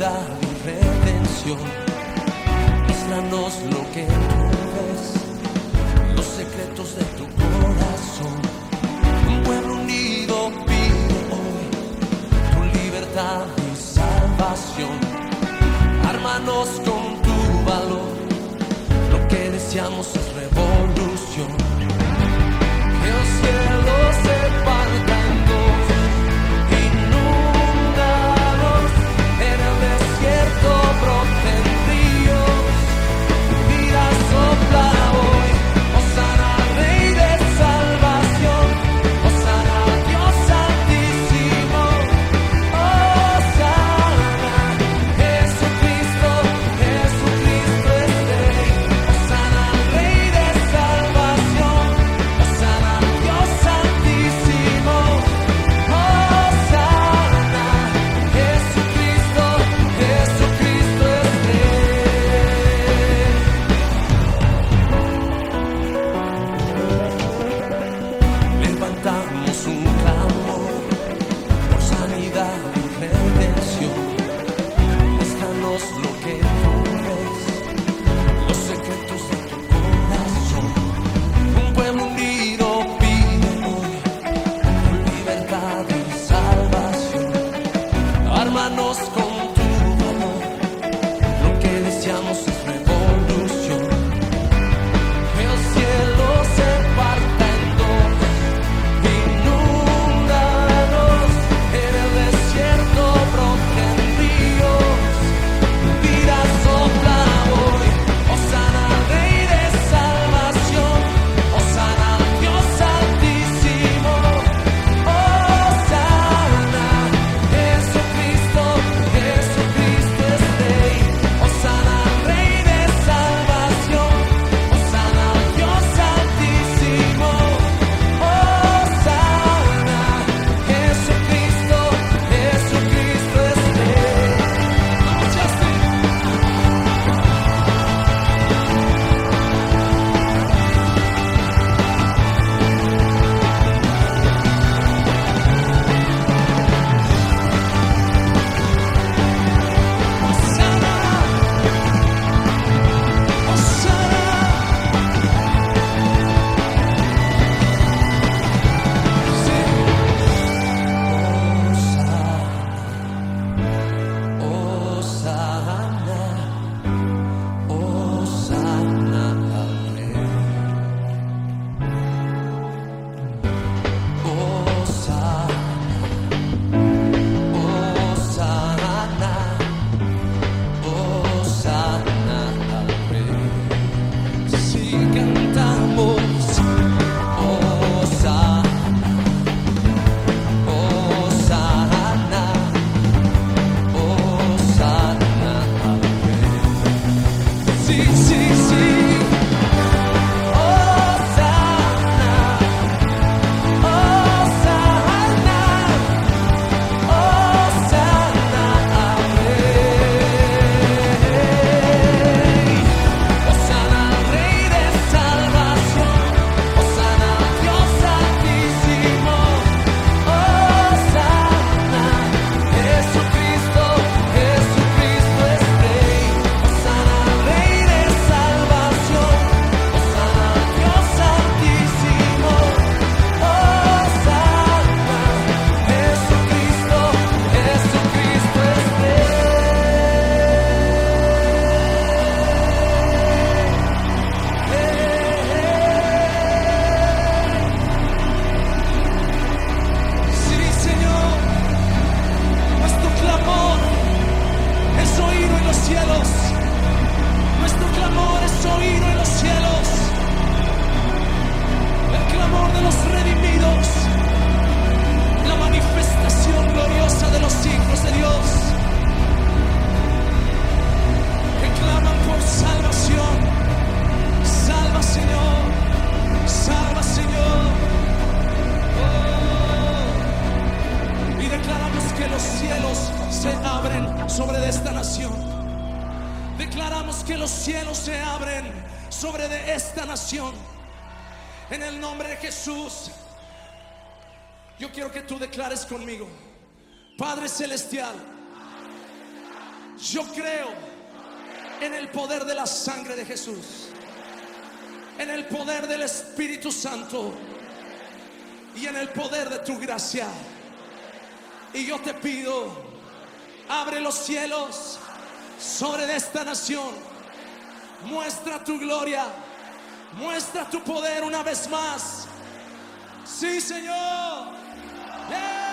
sanidad y redención. Muéstranos lo que tú ves, los secretos de tu corazón. Un pueblo unido pide hoy tu libertad y salvación. Ármanos con tu valor, lo que deseamos es revolución. Que los cielos se partan en dos, inundados en el desierto broten ríos, vida sopla hoy. Hosana al Rey de salvación, Hosana a Dios altísimo, Hosana, Jesucristo, Jesucristo es Rey. Hosana al Rey de salvación, Hosana a Dios altísimo, Hosana, Jesucristo, Jesucristo es Rey. Levantamos un clamor por sanidad y redención. Muéstranos lo que tú ves, los secretos de tu corazón. Un pueblo unido pide hoy tu libertad y salvación. Ármanos con tu valor, lo que deseamos es revolución. Que el cielo se parta en dos, inundados en el desierto broten ríos, vida sopla hoy. Hosana al Rey de salvación, Hosana al Dios altísimo, Hosana, Jesucristo, Jesucristo es Rey. Hosana al Rey de salvación, Hosana al Dios altísimo, Hosana, Jesucristo, Jesucristo es Rey. sobre esta nación. Declaramos que los cielos se abren sobre de esta nación. En el nombre de Jesús, yo quiero que tú declares conmigo: Padre Celestial, Yo creo en el poder de la sangre de Jesús, en el poder del Espíritu Santo y en el poder de tu gracia. Y yo te pido, abre los cielos sobre esta nación. Muestra tu gloria, muestra tu poder una vez más. Sí, Señor. Yeah.